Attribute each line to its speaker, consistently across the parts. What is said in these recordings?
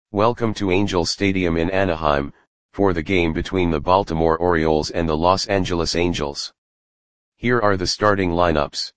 Speaker 1: Welcome to Angel Stadium in Anaheim, for the game between the Baltimore Orioles and the Los Angeles Angels. Here are the starting lineups.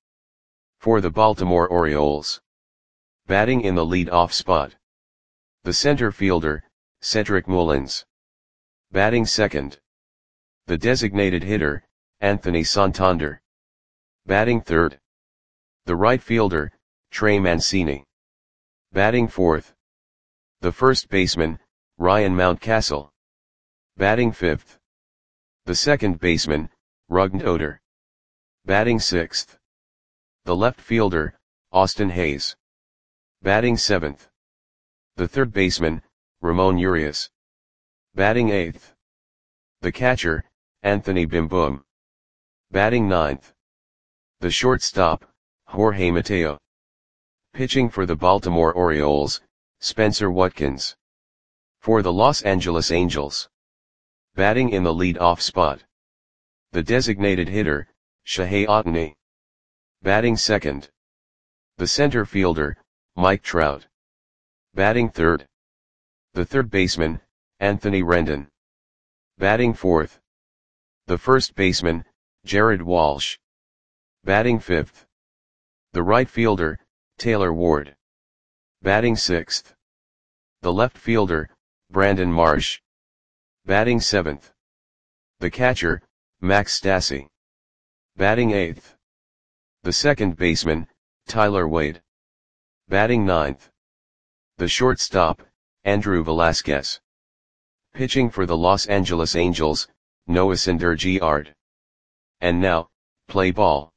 Speaker 1: For the Baltimore Orioles. Batting in the lead-off spot. The center fielder, Cedric Mullins. Batting second. The designated hitter, Anthony Santander. Batting third. The right fielder, Trey Mancini. Batting fourth. The first baseman, Ryan Mountcastle. Batting fifth. The second baseman, Rougned Odor. Batting sixth. The left fielder, Austin Hays. Batting seventh. The third baseman, Ramon Urias. Batting eighth. The catcher, Anthony Bimboom. Batting ninth. The shortstop, Jorge Mateo. Pitching for the Baltimore Orioles, Spencer Watkins. For the Los Angeles Angels. Batting in the lead-off spot. The designated hitter, Shohei Ohtani. Batting second. The center fielder, Mike Trout. Batting third. The third baseman, Anthony Rendon. Batting fourth. The first baseman, Jared Walsh. Batting fifth. The right fielder, Taylor Ward. Batting sixth. The left fielder, Brandon Marsh. Batting seventh. The catcher, Max Stassi. Batting eighth. The second baseman, Tyler Wade. Batting ninth. The shortstop, Andrew Velasquez. Pitching for the Los Angeles Angels, Noah Syndergaard. And now, play ball.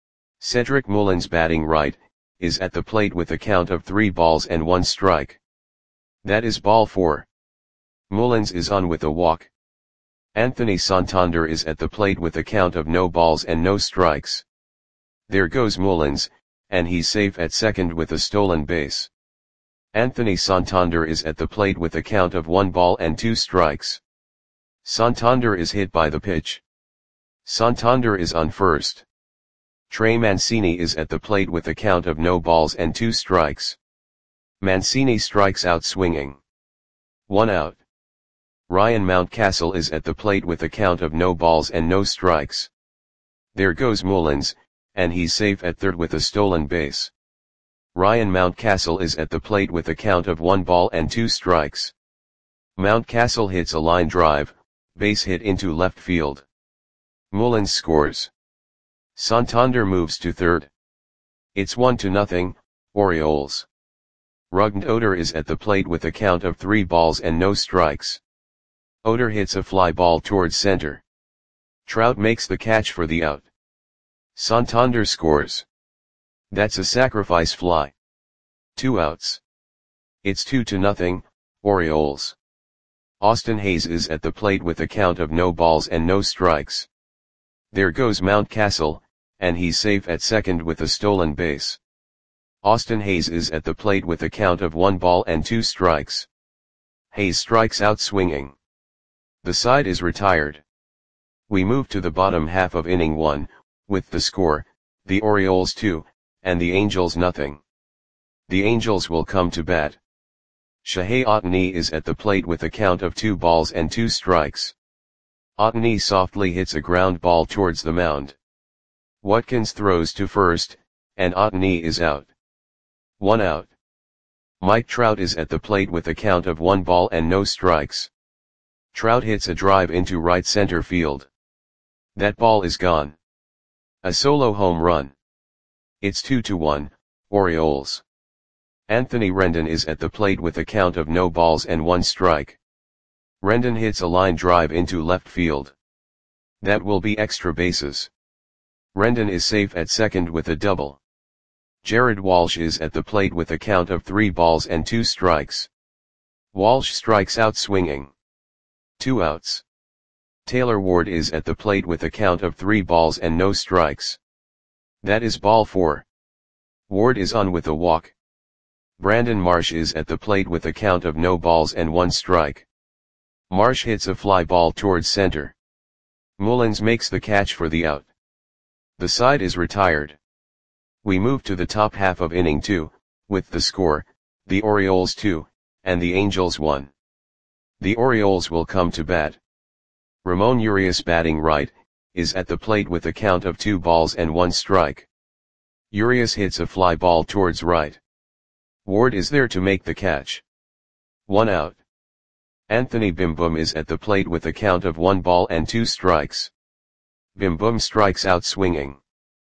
Speaker 1: Cedric Mullins batting right, is at the plate with a count of 3 balls and 1 strike. That is ball 4. Mullins is on with a walk. Anthony Santander is at the plate with a count of no balls and no strikes. There goes Mullins, and he's safe at second with a stolen base. Anthony Santander is at the plate with a count of 1 ball and 2 strikes. Santander is hit by the pitch. Santander is on first. Trey Mancini is at the plate with a count of no balls and 2 strikes. Mancini strikes out swinging. 1 out. Ryan Mountcastle is at the plate with a count of no balls and no strikes. There goes Mullins, and he's safe at third with a stolen base. Ryan Mountcastle is at the plate with a count of 1 ball and 2 strikes. Mountcastle hits a line drive, base hit into left field. Mullins scores. Santander moves to third. It's 1-0, Orioles. Rougned Odor is at the plate with a count of 3 balls and no strikes. Odor hits a fly ball towards center. Trout makes the catch for the out. Santander scores. That's a sacrifice fly. 2 outs. It's 2-0, Orioles. Austin Hays is at the plate with a count of no balls and no strikes. There goes Mountcastle, and he's safe at second with a stolen base. Austin Hays is at the plate with a count of 1 ball and 2 strikes. Hays strikes out swinging. The side is retired. We move to the bottom half of inning 1, with the score, the Orioles 2, and the Angels nothing. The Angels will come to bat. Shohei Ohtani is at the plate with a count of 2 balls and 2 strikes. Ohtani softly hits a ground ball towards the mound. Watkins throws to first, and Ohtani is out. 1 out. Mike Trout is at the plate with a count of 1 ball and no strikes. Trout hits a drive into right center field. That ball is gone. A solo home run. It's 2-1, Orioles. Anthony Rendon is at the plate with a count of no balls and 1 strike. Rendon hits a line drive into left field. That will be extra bases. Rendon is safe at second with a double. Jared Walsh is at the plate with a count of 3 balls and 2 strikes. Walsh strikes out swinging. 2 outs. Taylor Ward is at the plate with a count of 3 balls and no strikes. That is ball 4. Ward is on with a walk. Brandon Marsh is at the plate with a count of no balls and 1 strike. Marsh hits a fly ball towards center. Mullins makes the catch for the out. The side is retired. We move to the top half of inning 2, with the score, the Orioles 2, and the Angels 1. The Orioles will come to bat. Ramon Urias batting right, is at the plate with a count of 2 balls and 1 strike. Urias hits a fly ball towards right. Ward is there to make the catch. 1 out. Anthony Bim Boom is at the plate with a count of 1 ball and 2 strikes. Bim Boom strikes out swinging.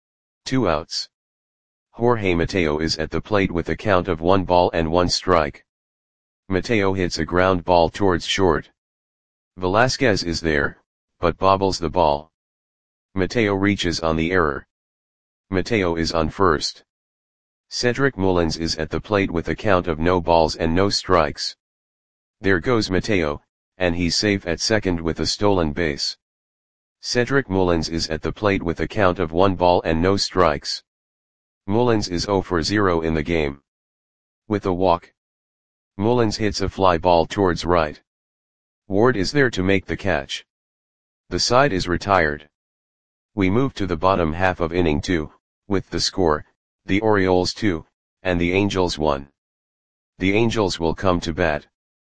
Speaker 1: 2 outs. Jorge Mateo is at the plate with a count of 1 ball and 1 strike. Mateo hits a ground ball towards short. Velasquez is there, but bobbles the ball. Mateo reaches on the error. Mateo is on first. Cedric Mullins is at the plate with a count of no balls and no strikes. There goes Mateo, and he's safe at second with a stolen base. Cedric Mullins is at the plate with a count of 1 ball and no strikes. Mullins is 0 for 0 in the game. With a walk. Mullins hits a fly ball towards right. Ward is there to make the catch. The side is retired. We move to the bottom half of inning 2, with the score, the Orioles 2, and the Angels 1. The Angels will come to bat.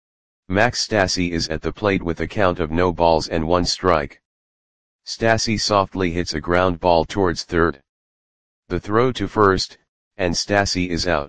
Speaker 1: Max Stassi is at the plate with a count of no balls and 1 strike. Stassi softly hits a ground ball towards third. The throw to first, and Stassi is out.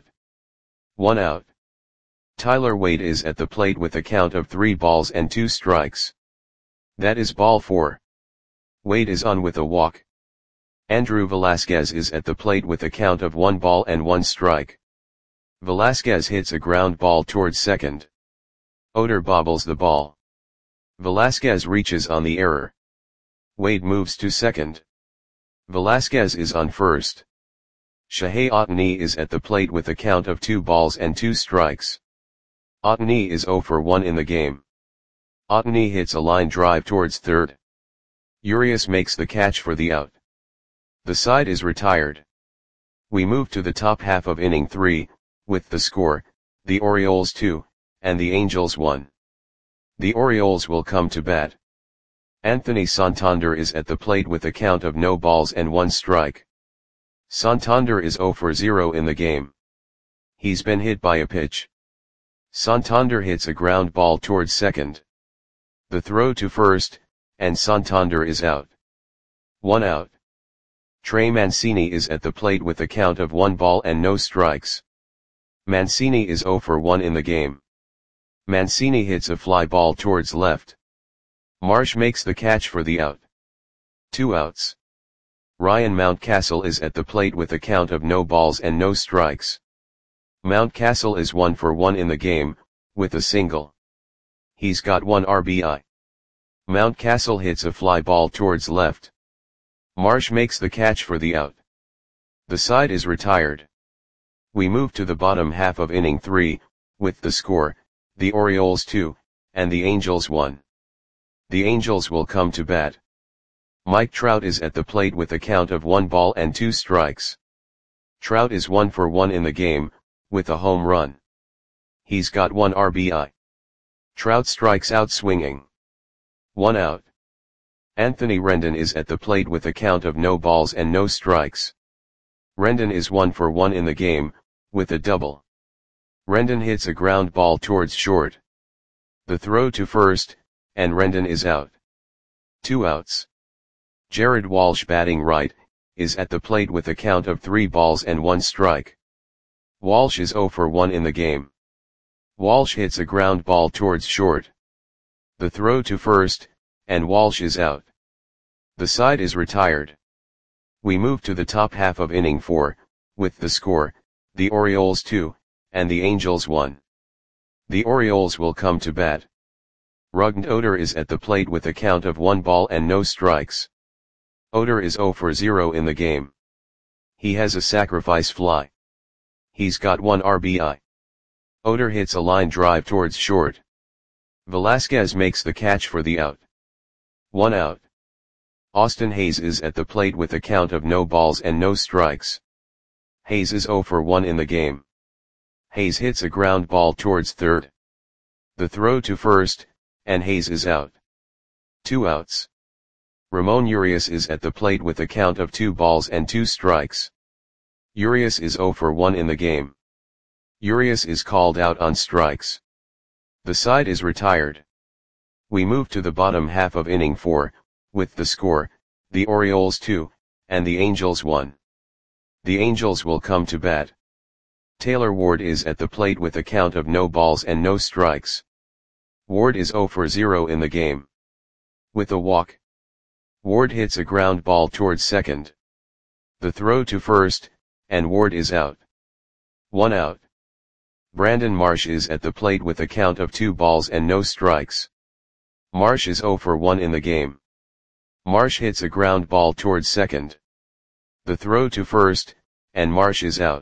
Speaker 1: 1 out. Tyler Wade is at the plate with a count of 3 balls and 2 strikes. That is ball 4. Wade is on with a walk. Andrew Velasquez is at the plate with a count of 1 ball and 1 strike. Velasquez hits a ground ball towards second. Oder bobbles the ball. Velasquez reaches on the error. Wade moves to second. Velasquez is on first. Shohei Ohtani is at the plate with a count of 2 balls and 2 strikes. Ohtani is 0 for 1 in the game. Ohtani hits a line drive towards third. Urias makes the catch for the out. The side is retired. We move to the top half of inning 3, with the score, the Orioles 2, and the Angels 1. The Orioles will come to bat. Anthony Santander is at the plate with a count of no balls and 1 strike. Santander is 0 for 0 in the game. He's been hit by a pitch. Santander hits a ground ball towards second. The throw to first, and Santander is out. 1 out. Trey Mancini is at the plate with a count of 1 ball and no strikes. Mancini is 0 for 1 in the game. Mancini hits a fly ball towards left. Marsh makes the catch for the out. 2 outs. Ryan Mountcastle is at the plate with a count of no balls and no strikes. Mountcastle is 1 for 1 in the game, with a single. He's got 1 RBI. Mountcastle hits a fly ball towards left. Marsh makes the catch for the out. The side is retired. We move to the bottom half of inning 3, with the score, the Orioles 2, and the Angels 1. The Angels will come to bat. Mike Trout is at the plate with a count of 1 ball and 2 strikes. Trout is 1 for 1 in the game, with a home run. He's got 1 RBI. Trout strikes out swinging. 1 out. Anthony Rendon is at the plate with a count of no balls and no strikes. Rendon is 1 for 1 in the game, with a double. Rendon hits a ground ball towards short. The throw to first, and Rendon is out. 2 outs. Jared Walsh batting right, is at the plate with a count of 3 balls and 1 strike. Walsh is 0 for 1 in the game. Walsh hits a ground ball towards short. The throw to first, and Walsh is out. The side is retired. We move to the top half of inning 4, with the score, the Orioles 2, and the Angels 1. The Orioles will come to bat. Rougned Odor is at the plate with a count of 1 ball and no strikes. Odor is 0 for 0 in the game. He has a sacrifice fly. He's got 1 RBI. Odor hits a line drive towards short. Velasquez makes the catch for the out. 1 out. Austin Hayes is at the plate with a count of no balls and no strikes. Hayes is 0 for 1 in the game. Hayes hits a ground ball towards third. The throw to first, and Hayes is out. 2 outs. Ramon Urias is at the plate with a count of 2 balls and 2 strikes. Urias is 0 for 1 in the game. Urias is called out on strikes. The side is retired. We move to the bottom half of inning 4, with the score, the Orioles 2, and the Angels 1. The Angels will come to bat. Taylor Ward is at the plate with a count of no balls and no strikes. Ward is 0 for 0 in the game. With a walk, Ward hits a ground ball towards second. The throw to first, and Ward is out. 1 out. Brandon Marsh is at the plate with a count of 2 balls and no strikes. Marsh is 0 for 1 in the game. Marsh hits a ground ball towards second. The throw to first, and Marsh is out.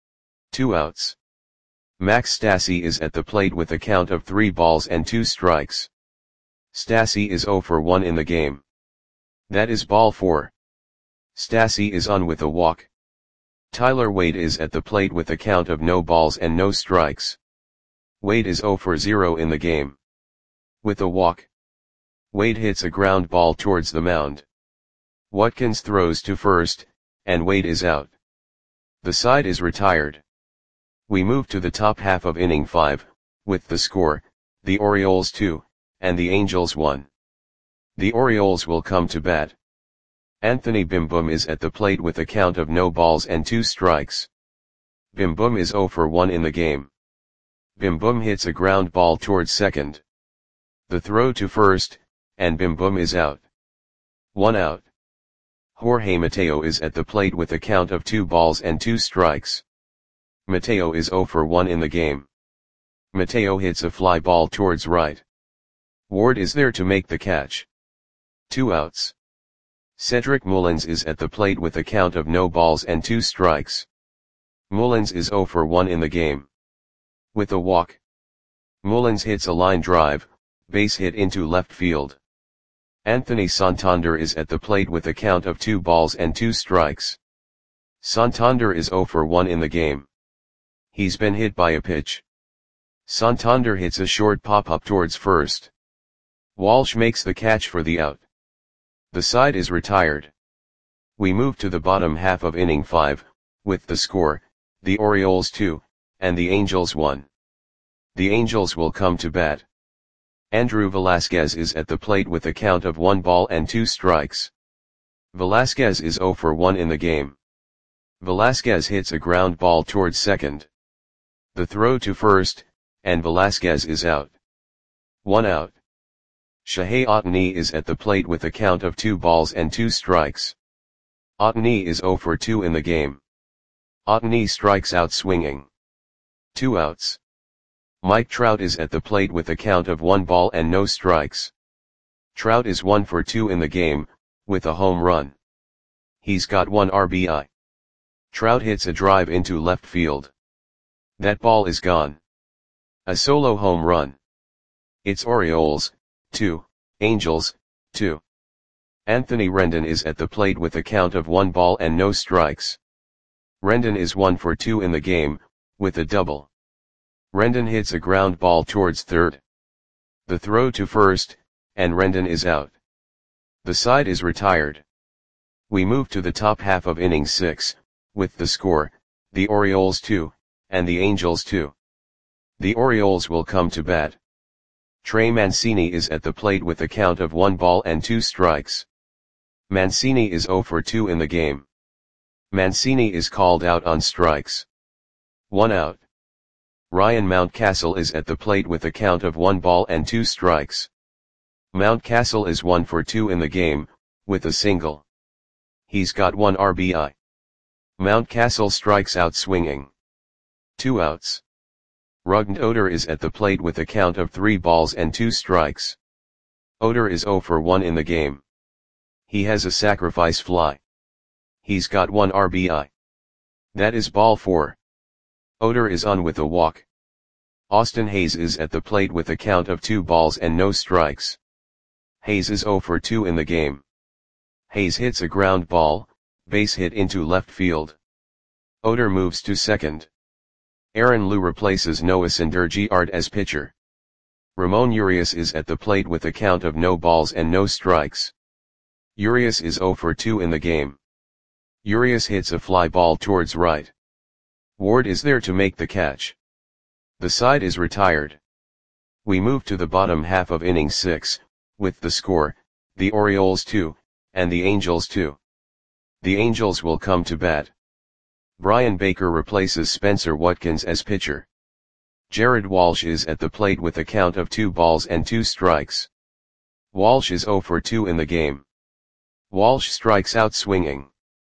Speaker 1: 2 outs. Max Stassi is at the plate with a count of 3 balls and 2 strikes. Stassi is 0 for 1 in the game. That is ball 4. Stassi is on with a walk. Tyler Wade is at the plate with a count of no balls and no strikes. Wade is 0 for 0 in the game. With a walk, Wade hits a ground ball towards the mound. Watkins throws to first, and Wade is out. The side is retired. We move to the top half of inning 5, with the score, the Orioles 2, and the Angels 1. The Orioles will come to bat. Anthony Bim Boom is at the plate with a count of no balls and 2 strikes. Bim Boom is 0 for 1 in the game. Bim Boom hits a ground ball towards second. The throw to first, and Bim Boom is out. 1 out. Jorge Mateo is at the plate with a count of 2 balls and 2 strikes. Mateo is 0 for 1 in the game. Mateo hits a fly ball towards right. Ward is there to make the catch. 2 outs. Cedric Mullins is at the plate with a count of no balls and 2 strikes. Mullins is 0 for 1 in the game. With a walk, Mullins hits a line drive, base hit into left field. Anthony Santander is at the plate with a count of 2 balls and 2 strikes. Santander is 0 for 1 in the game. He's been hit by a pitch. Santander hits a short pop-up towards first. Walsh makes the catch for the out. The side is retired. We move to the bottom half of inning 5, with the score, the Orioles 2, and the Angels 1. The Angels will come to bat. Andrew Velasquez is at the plate with a count of 1 ball and 2 strikes. Velasquez is 0 for 1 in the game. Velasquez hits a ground ball towards second. The throw to first, and Velasquez is out. 1 out. Shohei Ohtani is at the plate with a count of 2 balls and 2 strikes. Ohtani is 0 for 2 in the game. Ohtani strikes out swinging. 2 outs. Mike Trout is at the plate with a count of 1 ball and no strikes. Trout is 1 for 2 in the game, with a home run. He's got 1 RBI. Trout hits a drive into left field. That ball is gone. A solo home run. It's Orioles 2, Angels 2. Anthony Rendon is at the plate with a count of 1 ball and no strikes. Rendon is 1 for 2 in the game, with a double. Rendon hits a ground ball towards third. The throw to first, and Rendon is out. The side is retired. We move to the top half of inning 6, with the score, the Orioles 2, and the Angels 2. The Orioles will come to bat. Trey Mancini is at the plate with a count of 1 ball and 2 strikes. Mancini is 0 for 2 in the game. Mancini is called out on strikes. 1 out. Ryan Mountcastle is at the plate with a count of 1 ball and 2 strikes. Mountcastle is 1 for 2 in the game, with a single. He's got 1 RBI. Mountcastle strikes out swinging. 2 outs. Rougned Odor is at the plate with a count of 3 balls and 2 strikes. Odor is 0 for 1 in the game. He has a sacrifice fly. He's got 1 RBI. That is ball 4. Odor is on with a walk. Austin Hayes is at the plate with a count of 2 balls and no strikes. Hayes is 0 for 2 in the game. Hayes hits a ground ball, base hit into left field. Odor moves to second. Aaron Liu replaces Noah Syndergaard as pitcher. Ramon Urias is at the plate with a count of no balls and no strikes. Urias is 0 for 2 in the game. Urias hits a fly ball towards right. Ward is there to make the catch. The side is retired. We move to the bottom half of inning 6, with the score, the Orioles 2, and the Angels 2. The Angels will come to bat. Brian Baker replaces Spencer Watkins as pitcher. Jared Walsh is at the plate with a count of 2 balls and 2 strikes. Walsh is 0 for 2 in the game. Walsh strikes out swinging.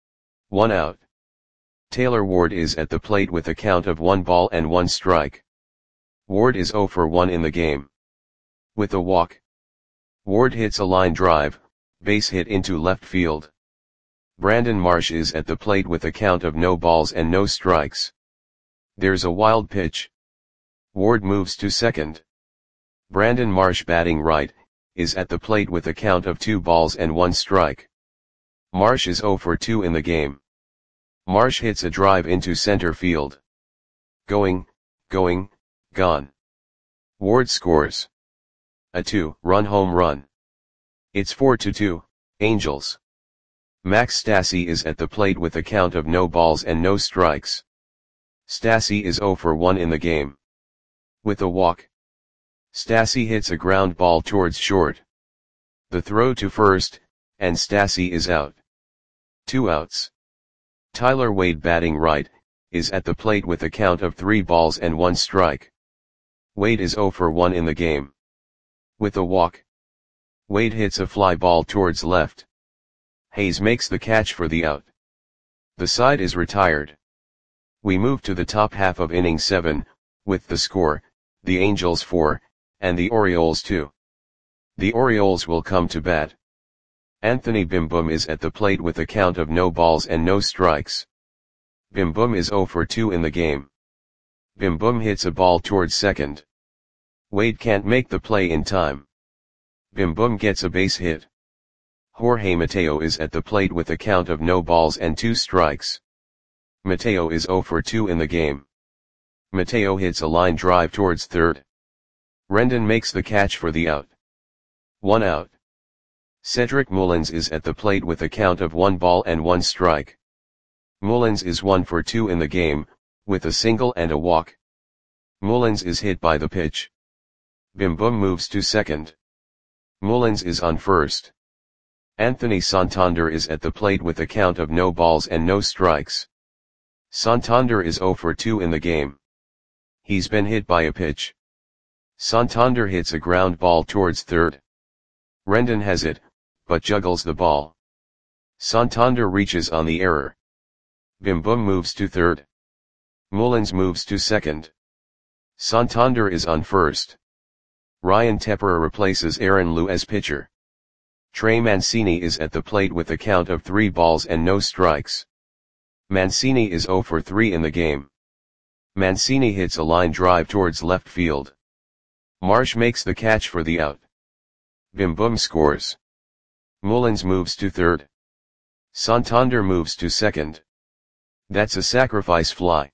Speaker 1: 1 out. Taylor Ward is at the plate with a count of 1 ball and 1 strike. Ward is 0 for 1 in the game. With a walk. Ward hits a line drive, base hit into left field. Brandon Marsh is at the plate with a count of no balls and no strikes. There's a wild pitch. Ward moves to second. Brandon Marsh, batting right, is at the plate with a count of 2 balls and 1 strike. Marsh is 0 for 2 in the game. Marsh hits a drive into center field. Going, gone. Ward scores a 2-run home run. It's 4-2, Angels. Max Stassi is at the plate with a count of no balls and no strikes. Stassi is 0 for 1 in the game. With a walk. Stassi hits a ground ball towards short. The throw to first, and Stassi is out. 2 outs. Tyler Wade, batting right, is at the plate with a count of 3 balls and 1 strike. Wade is 0 for 1 in the game. With a walk. Wade hits a fly ball towards left. Hayes makes the catch for the out. The side is retired. We move to the top half of inning 7, with the score, the Angels 4, and the Orioles 2. The Orioles will come to bat. Anthony Bim Boom is at the plate with a count of no balls and no strikes. Bim Boom is 0 for 2 in the game. Bim Boom hits a ball towards second. Wade can't make the play in time. Bim Boom gets a base hit. Jorge Mateo is at the plate with a count of no balls and 2 strikes. Mateo is 0 for 2 in the game. Mateo hits a line drive towards third. Rendon makes the catch for the out. 1 out. Cedric Mullins is at the plate with a count of 1 ball and 1 strike. Mullins is 1 for 2 in the game, with a single and a walk. Mullins is hit by the pitch. Bim Boom moves to second. Mullins is on first. Anthony Santander is at the plate with a count of no balls and no strikes. Santander is 0 for 2 in the game. He's been hit by a pitch. Santander hits a ground ball towards third. Rendon has it, but juggles the ball. Santander reaches on the error. Bim Boom moves to third. Mullins moves to second. Santander is on first. Ryan Tepper replaces Aaron Liu as pitcher. Trey Mancini is at the plate with a count of 3 balls and no strikes. Mancini is 0 for 3 in the game. Mancini hits a line drive towards left field. Marsh makes the catch for the out. Bim Boom scores. Mullins moves to third. Santander moves to second. That's a sacrifice fly.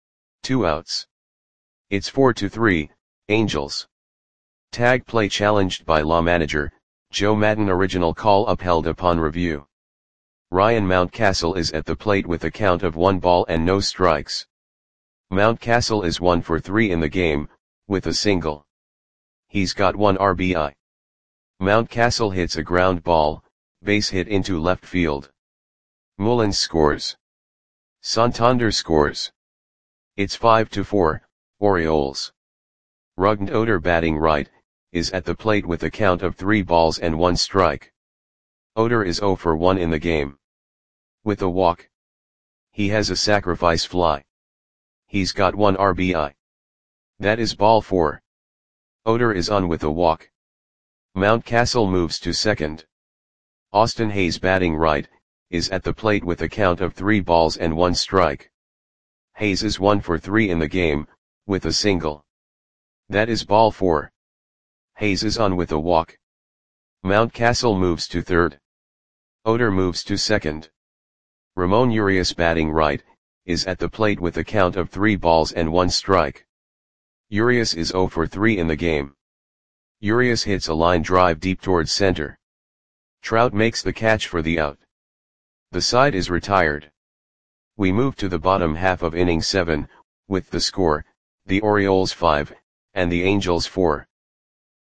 Speaker 1: 2 outs. It's 4-3, Angels. Tag play challenged by law manager, Joe Maddon. Original call upheld upon review. Ryan Mountcastle is at the plate with a count of 1 ball and no strikes. Mountcastle is 1 for 3 in the game, with a single. He's got 1 RBI. Mountcastle hits a ground ball, base hit into left field. Mullins scores. Santander scores. It's 5-4, Orioles. Rougned Odor, batting right, is at the plate with a count of 3 balls and 1 strike. Odor is 0 for 1 in the game. With a walk. He has a sacrifice fly. He's got 1 RBI. That is ball 4. Odor is on with a walk. Mountcastle moves to second. Austin Hayes, batting right, is at the plate with a count of 3 balls and 1 strike. Hayes is 1 for 3 in the game, with a single. That is ball 4. Hayes is on with a walk. Mountcastle moves to third. Odor moves to second. Ramon Urias, batting right, is at the plate with a count of 3 balls and 1 strike. Urias is 0 for 3 in the game. Urias hits a line drive deep towards center. Trout makes the catch for the out. The side is retired. We move to the bottom half of inning 7, with the score, the Orioles 5, and the Angels 4.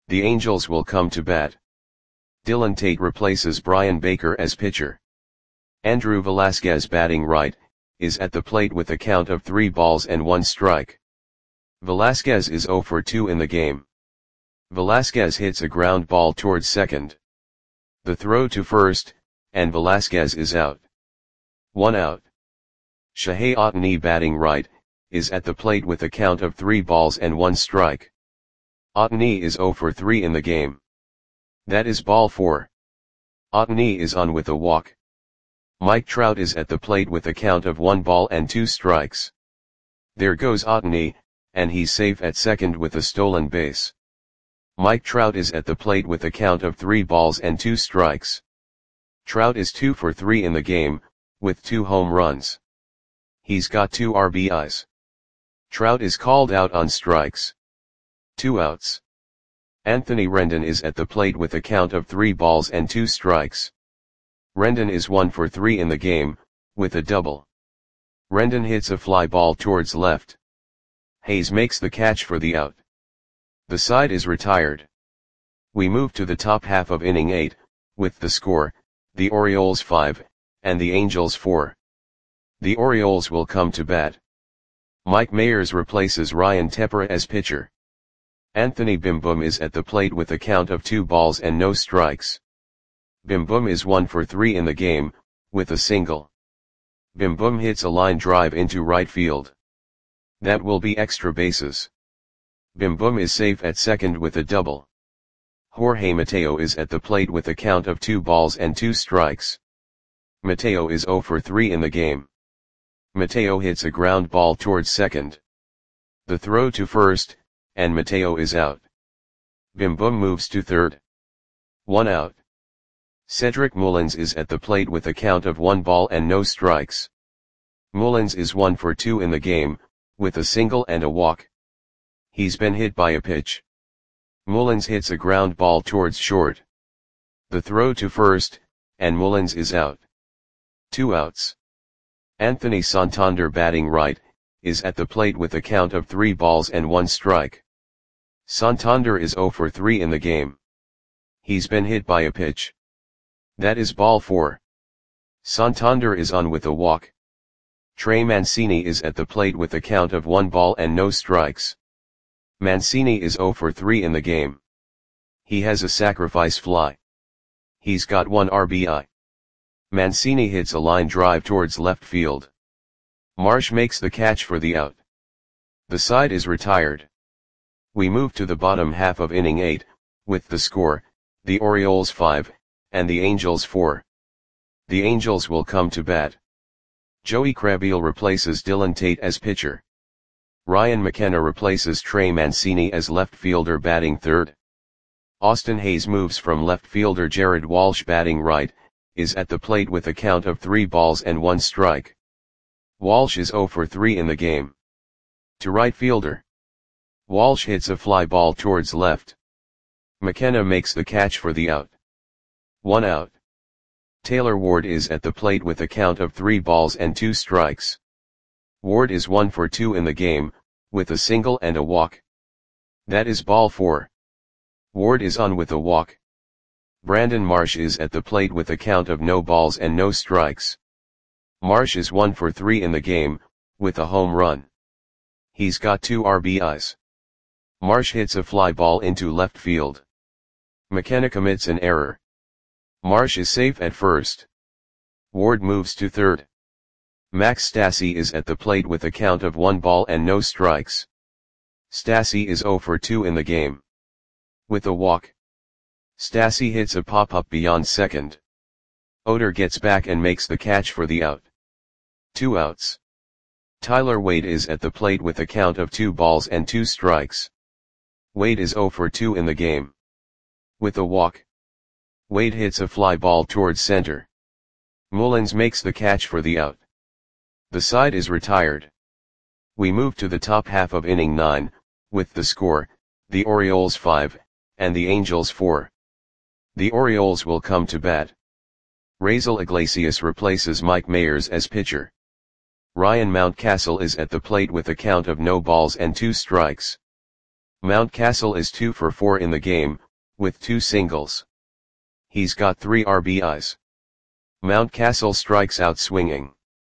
Speaker 1: The Angels will come to bat. Dylan Tate replaces Brian Baker as pitcher. Andrew Velasquez batting right, is at the plate with a count of 3 balls and 1 strike. Velasquez is 0 for 2 in the game. Velasquez hits a ground ball towards second. The throw to first, and Velasquez is out. 1 out. Shohei Ohtani batting right, is at the plate with a count of 3 balls and 1 strike. Ohtani is 0 for 3 in the game. That is ball 4. Ohtani is on with a walk. Mike Trout is at the plate with a count of 1 ball and 2 strikes. There goes Ohtani, and he's safe at second with a stolen base. Mike Trout is at the plate with a count of 3 balls and 2 strikes. Trout is 2 for 3 in the game, with 2 home runs. He's got 2 RBIs. Trout is called out on strikes. 2 outs. Anthony Rendon is at the plate with a count of 3 balls and 2 strikes. Rendon is 1 for 3 in the game, with a double. Rendon hits a fly ball towards left. Hayes makes the catch for the out. The side is retired. We move to the top half of inning 8, with the score, the Orioles 5, and the Angels 4. The Orioles will come to bat. Mike Mayers replaces Ryan Tepera as pitcher. Anthony Bim Boom is at the plate with a count of 2 balls and no strikes. Bim Boom is 1 for 3 in the game, with a single. Bim Boom hits a line drive into right field. That will be extra bases. Bim Boom is safe at second with a double. Jorge Mateo is at the plate with a count of 2 balls and 2 strikes. Mateo is 0 for 3 in the game. Mateo hits a ground ball towards second. The throw to first, and Mateo is out. Bim Boom moves to third. 1 out. Cedric Mullins is at the plate with a count of 1 ball and no strikes. Mullins is 1 for 2 in the game, with a single and a walk. He's been hit by a pitch. Mullins hits a ground ball towards short. The throw to first, and Mullins is out. 2 outs. Anthony Santander batting right, is at the plate with a count of 3 balls and 1 strike. Santander is 0 for 3 in the game. He's been hit by a pitch. That is ball 4. Santander is on with a walk. Trey Mancini is at the plate with a count of 1 ball and no strikes. Mancini is 0 for 3 in the game. He has a sacrifice fly. He's got 1 RBI. Mancini hits a line drive towards left field. Marsh makes the catch for the out. The side is retired. We move to the bottom half of inning 8, with the score, the Orioles 5, and the Angels 4. The Angels will come to bat. Joey Krabbeal replaces Dylan Tate as pitcher. Ryan McKenna replaces Trey Mancini as left fielder batting third. Austin Hayes moves from left fielder Jared Walsh batting right, is at the plate with a count of 3 balls and 1 strike. Walsh is 0 for 3 in the game. To right fielder. Walsh hits a fly ball towards left. McKenna makes the catch for the out. 1 out. Taylor Ward is at the plate with a count of 3 balls and 2 strikes. Ward is 1 for 2 in the game, with a single and a walk. That is ball 4. Ward is on with a walk. Brandon Marsh is at the plate with a count of no balls and no strikes. Marsh is 1 for 3 in the game, with a home run. He's got 2 RBIs. Marsh hits a fly ball into left field. McKenna commits an error. Marsh is safe at first. Ward moves to third. Max Stassi is at the plate with a count of 1 ball and no strikes. Stassi is 0 for 2 in the game. With a walk. Stassi hits a pop-up beyond second. Oder gets back and makes the catch for the out. 2 outs. Tyler Wade is at the plate with a count of 2 balls and 2 strikes. Wade is 0 for 2 in the game. With a walk. Wade hits a fly ball towards center. Mullins makes the catch for the out. The side is retired. We move to the top half of inning 9, with the score, the Orioles 5, and the Angels 4. The Orioles will come to bat. Raisel Iglesias replaces Mike Mayers as pitcher. Ryan Mountcastle is at the plate with a count of no balls and 2 strikes. Mountcastle is 2 for 4 in the game, with 2 singles. He's got 3 RBIs. Mountcastle strikes out swinging.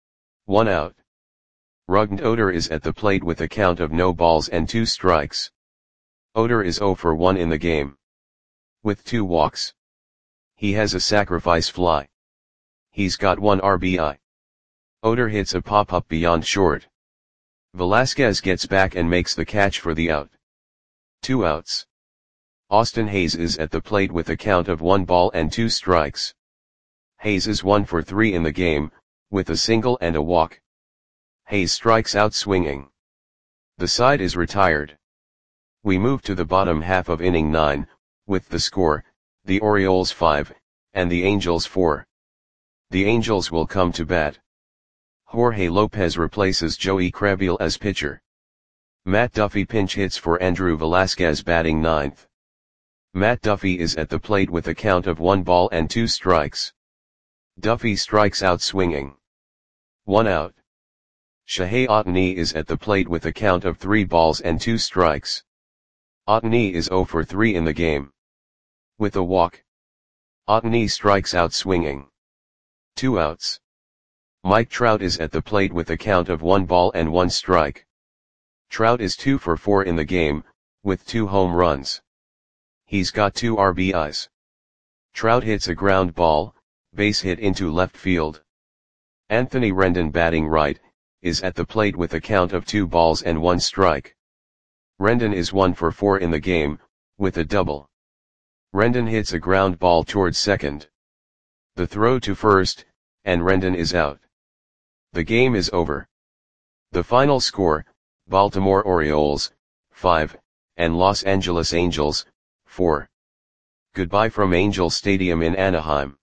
Speaker 1: 1 out. Rugden Oder is at the plate with a count of no balls and 2 strikes. Oder is 0 for 1 in the game, with 2 walks. He has a sacrifice fly. He's got 1 RBI. Oder hits a pop-up beyond short. Velasquez gets back and makes the catch for the out. 2 outs. Austin Hayes is at the plate with a count of 1 ball and 2 strikes. Hayes is 1 for 3 in the game, with a single and a walk. Hayes strikes out swinging. The side is retired. We move to the bottom half of inning 9, with the score, the Orioles 5, and the Angels 4. The Angels will come to bat. Jorge Lopez replaces Joey Krehbiel as pitcher. Matt Duffy pinch hits for Andrew Velasquez batting 9th. Matt Duffy is at the plate with a count of 1 ball and 2 strikes. Duffy strikes out swinging. 1 out. Shohei Ohtani is at the plate with a count of 3 balls and 2 strikes. Ohtani is 0 for 3 in the game, with a walk. Ohtani strikes out swinging. 2 outs. Mike Trout is at the plate with a count of 1 ball and 1 strike. Trout is 2 for 4 in the game, with 2 home runs. He's got 2 RBIs. Trout hits a ground ball, base hit into left field. Anthony Rendon batting right, is at the plate with a count of 2 balls and 1 strike. Rendon is 1 for 4 in the game, with a double. Rendon hits a ground ball towards second. The throw to first, and Rendon is out. The game is over. The final score, Baltimore Orioles, 5, and Los Angeles Angels, 4. Goodbye from Angel Stadium in Anaheim.